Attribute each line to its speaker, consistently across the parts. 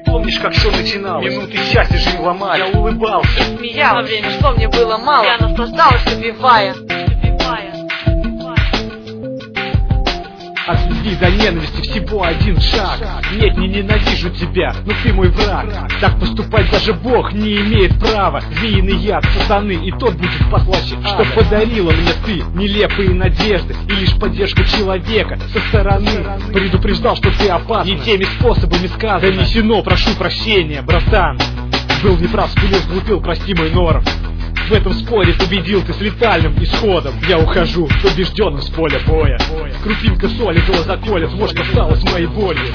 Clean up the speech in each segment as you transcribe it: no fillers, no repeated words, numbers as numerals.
Speaker 1: Помнишь, как все начиналось? Минуты счастья жизнь ломали. Я улыбался,
Speaker 2: смеялась, но время шло, мне было мало. Я наслаждалась, убивая.
Speaker 1: От любви до ненависти всего один шаг. Нет, не ненавижу тебя, но ты мой враг. Так поступать даже Бог не имеет права. Змеиный яд сатаны, и тот будет послаще. Что подарила мне ты нелепые надежды и лишь поддержку человека со стороны. Предупреждал, что ты опасна, не теми способами сказано. Донесено, прошу прощения, братан. Был неправ, спылил, сглупил, прости мой норов. В этом споре победил ты с летальным исходом. Я ухожу побежденным с поля боя. Крупинка соли глаза колет, вот что осталось моей болью.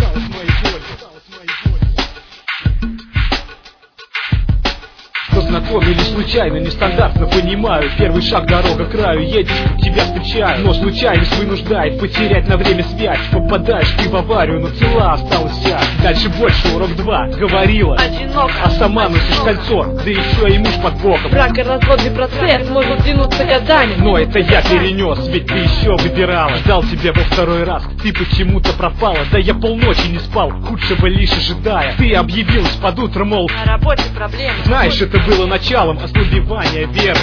Speaker 1: Познакомились случайно, нестандартно понимаю. Первый шаг, дорога к краю, едешь, тебя встречаю. Но случайность вынуждает потерять на время связь. Попадаешь ты в аварию, но цела осталась вся. Дальше больше, урок 2, говорила.
Speaker 2: Одиноко,
Speaker 1: а сама носишь кольцо, да еще и муж под боком.
Speaker 2: Брак и разводный процесс может тянуться годами.
Speaker 1: Но это я перенес, ведь ты еще выбирала. Ждал тебя во второй раз, ты почему-то пропала. Да я полночи не спал, худшего лишь ожидая. Ты объявилась под утро, мол,
Speaker 2: на работе проблемы.
Speaker 1: Знаешь, это было началом ослабевания веры.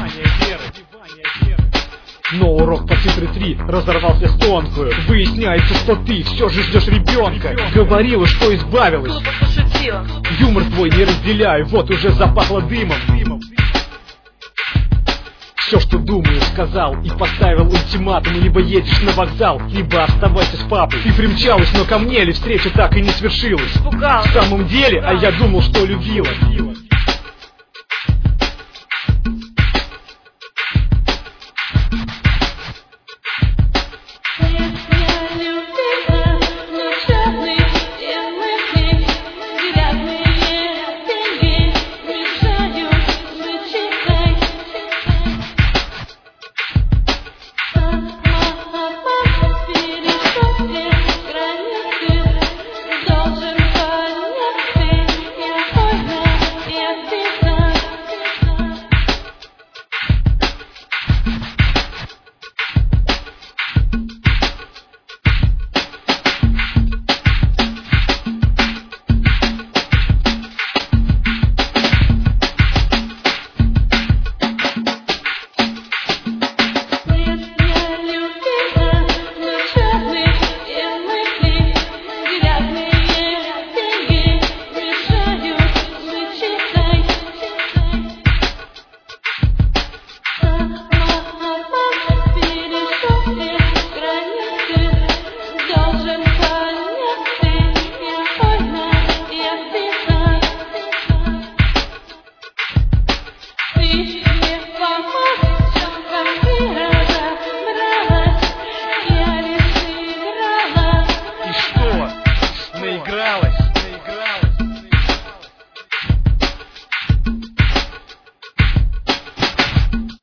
Speaker 1: Но урок по цифре 3 разорвался с тонкую. Выясняется, что ты все же ждешь ребенка. Говорила, что избавилась.
Speaker 2: Глупо пошутила.
Speaker 1: Юмор твой не разделяю, вот уже запахло дымом. Все, что думаю, сказал и поставил ультиматум. Либо едешь на вокзал, либо оставайся с папой. Ты примчалась, но ко мне ли встреча так и не свершилась?
Speaker 2: Испугалась.
Speaker 1: В самом деле, а я думал, что любила. Наигралась.